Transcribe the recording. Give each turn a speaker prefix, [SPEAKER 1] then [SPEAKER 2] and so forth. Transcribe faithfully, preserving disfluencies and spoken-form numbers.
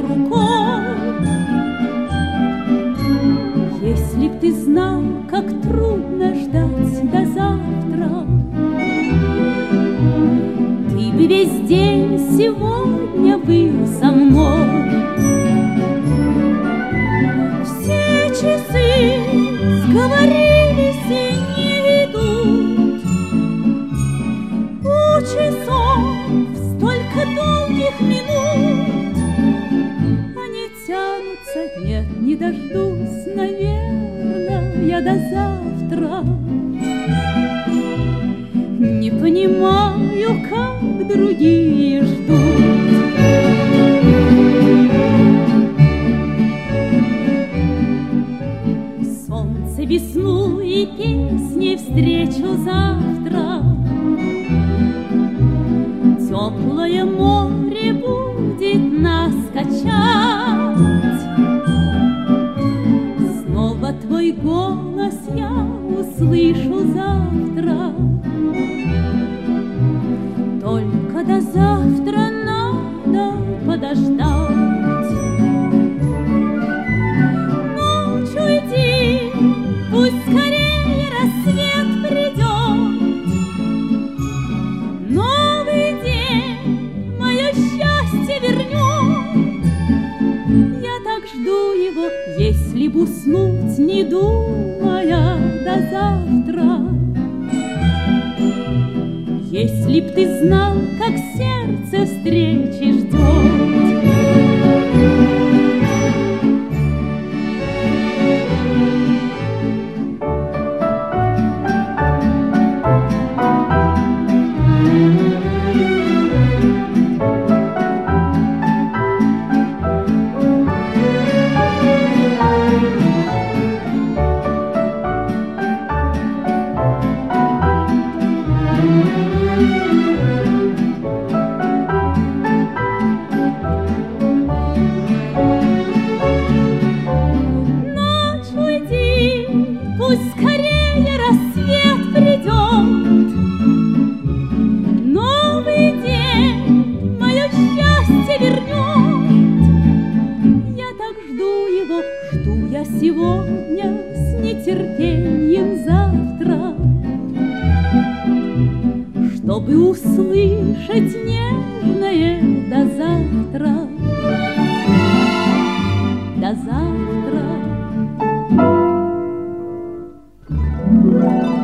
[SPEAKER 1] рукой. Если б ты знал, как трудно ждать до завтра, ты бы весь день сегодня был со мной. Все часы сговорились и не идут, у часов столько долгих минут, они тянутся, нет, не дождусь, наверное, я до завтра. Не понимаю, как другие ждут. Солнце, весну и песни встречу завтра. Теплое море будет нас качать. Снова твой голос я услышу завтра. Только до завтра надо подождать. Ночь уйди, пусть скорее рассвет придет. Новый день мое счастье вернет. Я так жду его, если б уснуть, не думая до завтра. Если б ты знал, как сердце встречи ждет. Пусть скорее рассвет придет. Новый день мое счастье вернет. Я так жду его, жду я сегодня с нетерпением завтра, чтобы услышать нежное до завтра. До завтра.